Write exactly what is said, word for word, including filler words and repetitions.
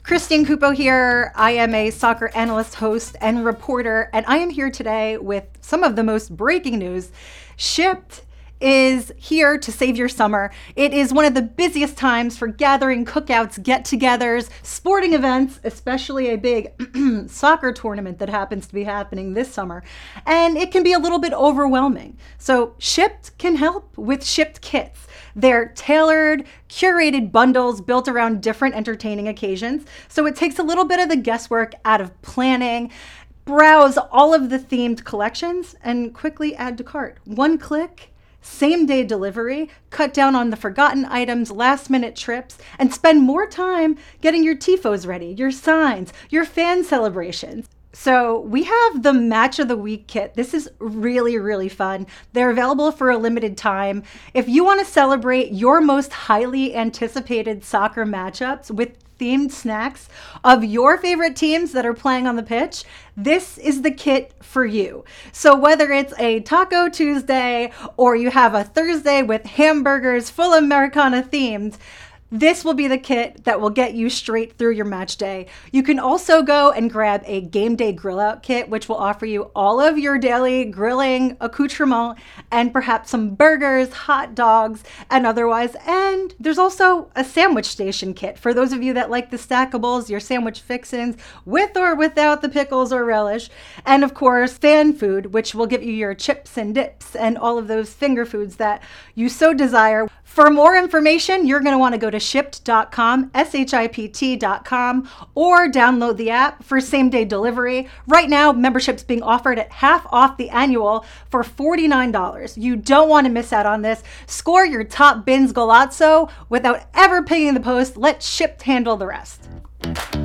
Christine Cupo here. I am a soccer analyst, host, and reporter, and I am here today with some of the most breaking news. Shipt is here to save your summer. It is one of the busiest times for gathering, cookouts, get-togethers, sporting events, especially a big soccer tournament that happens to be happening this summer. And it can be a little bit overwhelming. So Shipt can help with Shipt Kits. They're tailored, curated bundles built around different entertaining occasions. So it takes a little bit of the guesswork out of planning. Browse all of the themed collections and quickly add to cart. One click, same day delivery, cut down on the forgotten items, last minute trips, and spend more time getting your tifos ready, your signs, your fan celebrations. So we have the Match of the Week kit. This is really, really fun. They're available for a limited time. If you want to celebrate your most highly anticipated soccer matchups with themed snacks of your favorite teams that are playing on the pitch, this is the kit for you. So whether it's a Taco Tuesday or you have a Thursday with hamburgers full Americana themed, this will be the kit that will get you straight through your match day. You can also go and grab a game day grill out kit, which will offer you all of your daily grilling accoutrement and perhaps some burgers, hot dogs, and otherwise. And there's also a sandwich station kit for those of you that like the stackables, your sandwich fixins with or without the pickles or relish. And of course, fan food, which will give you your chips and dips and all of those finger foods that you so desire. For more information, you're going to want to go to shipt dot com, S H I P T dot com, or download the app for same-day delivery. Right now, membership's being offered at half off the annual for forty-nine dollars. You don't want to miss out on this. Score your top bins golazzo without ever paying the post. Let Shipt handle the rest.